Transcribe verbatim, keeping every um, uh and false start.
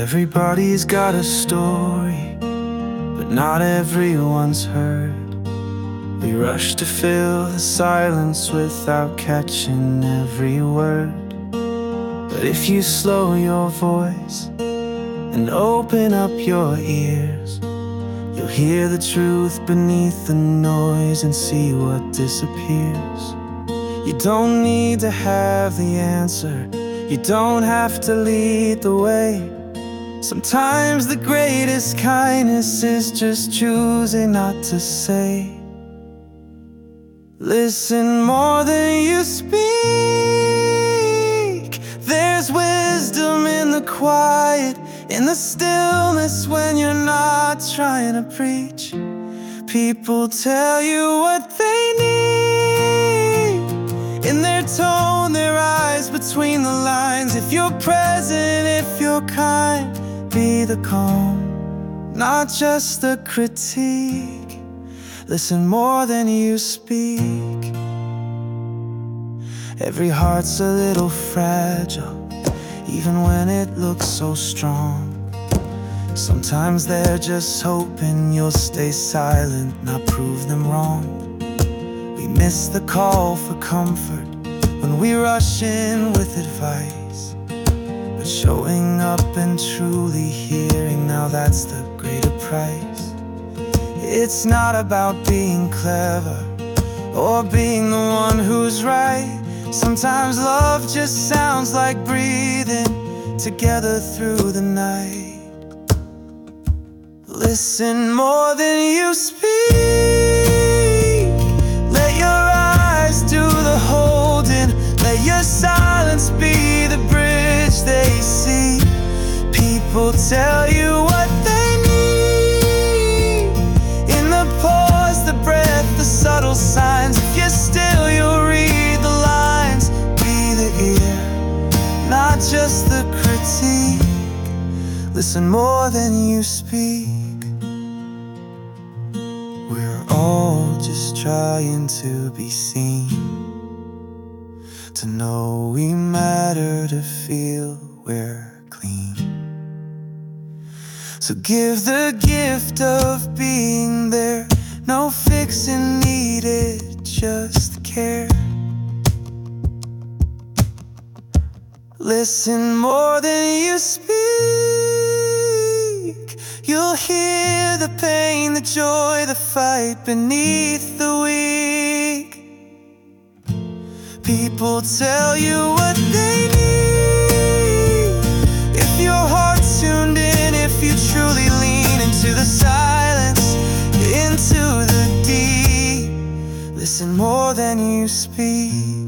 Everybody's got a story, but not everyone's heard. We rush to fill the silence without catching every word. But if you slow your voice and open up your ears, you'll hear the truth beneath the noise and see what disappears. You don't need to have the answer, you don't have to lead the way. Sometimes the greatest kindness is just choosing not to say. Listen more than you speak. There's wisdom in the quiet, in the stillness when you're not trying to preach. People tell you what they need, in their tone, their eyes between the lines. If you're present, if you're kind, be the calm, not just the critique. Listen more than you speak. Every heart's a little fragile, even when it looks so strong. Sometimes they're just hoping you'll stay silent, not prove them wrong. We miss the call for comfort when we rush in with advice, but showing up and truly hearing, now that's the greater price. It's not about being clever or being the one who's right. Sometimes love just sounds like breathing together through the night. Listen more than you speak. Let your eyes do the holding, let your silence be the bridge they see. People tell you what they need, in the pause, the breath, the subtle signs. If you're still, you'll read the lines. Be the ear, not just the critique. Listen more than you speak. We're all just trying to be seen, to know we matter, to feel we're clean. So give the gift of being there, no fixing needed, just care. Listen more than you speak. You'll hear the pain, the joy, the fight beneath the weak. People tell you what they need, if your heart's tuned in, if you truly lean into the silence, into the deep. Listen more than you speak.